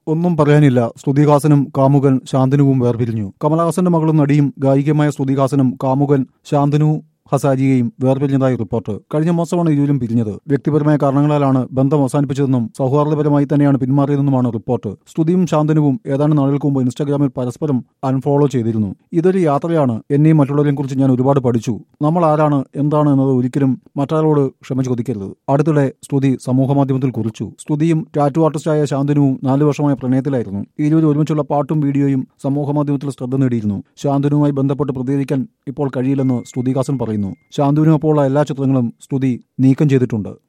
ഒന്നും പറയാനില്ല. ശ്രുതിഹാസനും കാമുകൻ ശാന്തനുവും വേർപിരിഞ്ഞു. കമലഹാസന്റെ മകളും നടിയും ഗായികയുമായ ശ്രുതിഹാസനും കാമുകൻ ശാന്തനു ഹസാരിയെയും വേർപിരിഞ്ഞതായി റിപ്പോർട്ട്. കഴിഞ്ഞ മാസമാണ് ഇരുവരും പിരിഞ്ഞത്. വ്യക്തിപരമായ കാരണങ്ങളാലാണ് ബന്ധം അവസാനിപ്പിച്ചതെന്നും സൗഹാർദ്ദപരമായി തന്നെയാണ് പിന്മാറിയതെന്നുമാണ് റിപ്പോർട്ട്. ശ്രുതിയും ശാന്തനുവും ഏതാനും നാളുകൾക്ക് മുമ്പ് ഇൻസ്റ്റാഗ്രാമിൽ പരസ്പരം അൺഫോളോ ചെയ്തിരുന്നു. ഇതൊരു യാത്രയാണ്. എന്നെയും മറ്റുള്ളവരെയും കുറിച്ച് ഞാൻ ഒരുപാട് പഠിച്ചു. നമ്മൾ ആരാണ് എന്താണ് എന്നത് ഒരിക്കലും മറ്റൊരാളോട് ക്ഷമ ചോദിക്കരുത്. അടുത്തിടെ ശ്രുതി സമൂഹമാധ്യമത്തിൽ കുറിച്ചു. ശ്രുതിയും ടാറ്റു ആർട്ടിസ്റ്റായ ശാന്തനുവും 4 വർഷമായ പ്രണയത്തിലായിരുന്നു. ഇരുവരും ഒരുമിച്ചുള്ള പാട്ടും വീഡിയോയും സമൂഹമാധ്യമത്തിൽ ശ്രദ്ധ നേടിയിരുന്നു. ശാന്തനുവുമായി ബന്ധപ്പെട്ട് പ്രതികരിക്കാൻ ഇപ്പോൾ കഴിയില്ലെന്ന് ശ്രുതിഹാസൻ പറയുന്നു. ശാന്തനുവൊപ്പമുള്ള എല്ലാ ചിത്രങ്ങളും ശ്രുതി നീക്കം ചെയ്തിട്ടുണ്ട്.